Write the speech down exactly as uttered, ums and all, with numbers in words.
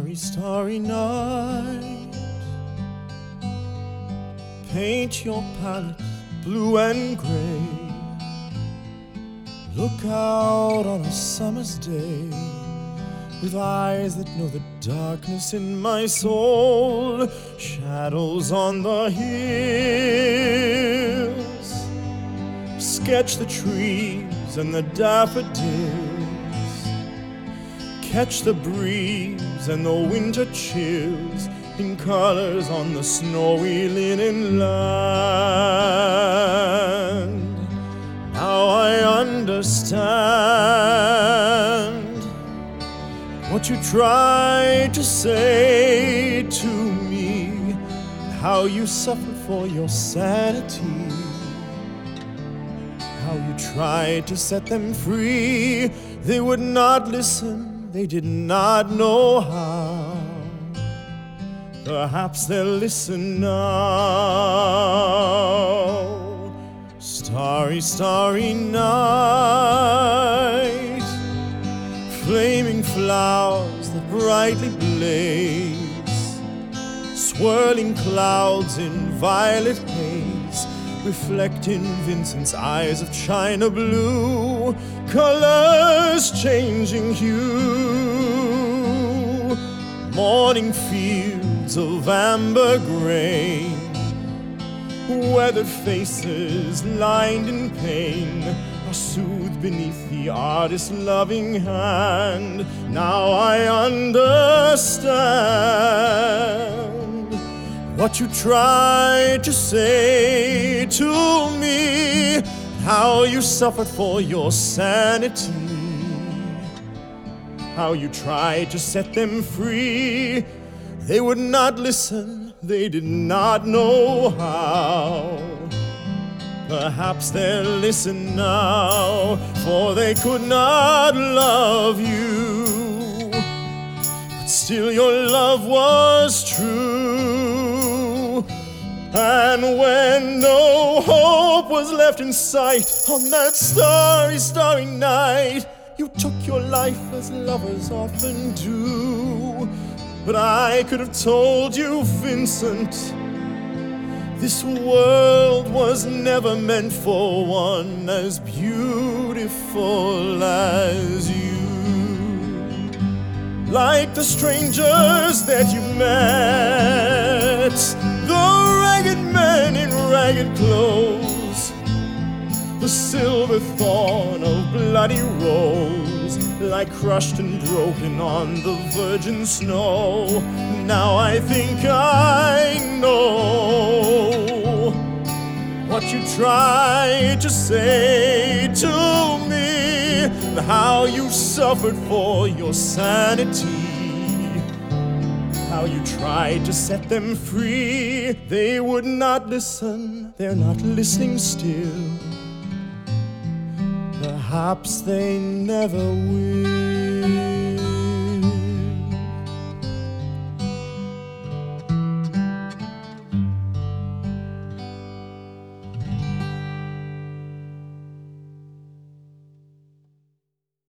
Starry, starry night, paint your palette blue and gray. Look out on a summer's day with eyes that know the darkness in my soul. Shadows on the hills, sketch the trees and the daffodils. Catch the breeze and the winter chills in colors on the snowy linen land. Now I understand what you tried to say to me, how you suffered for your sanity, how you tried to set them free. They would not listen, they did not know how. Perhaps they'll listen now. Starry, starry night, flaming flowers that brightly blaze, swirling clouds in violet haze, reflect in Vincent's eyes of china blue, colors changing hue. Morning fields of amber grain, weathered faces lined in pain are soothed beneath the artist's loving hand. Now I understand what you tried to say to me, how you suffered for your sanity, how you tried to set them free. They would not listen, they did not know how. Perhaps they'll listen now, for they could not love you, but still your love was true. And when no hope was left in sight on that starry, starry night, you took your life as lovers often do. But I could have told you, Vincent, this world was never meant for one as beautiful as you. Like the strangers that you met, the ragged men in ragged clothes, the silver thorn of bloody rose, like crushed and broken on the virgin snow. Now I think I know what you tried to say to me, how you suffered for your sanity, how you tried to set them free. They would not listen, they're not listening still. Perhaps they never will.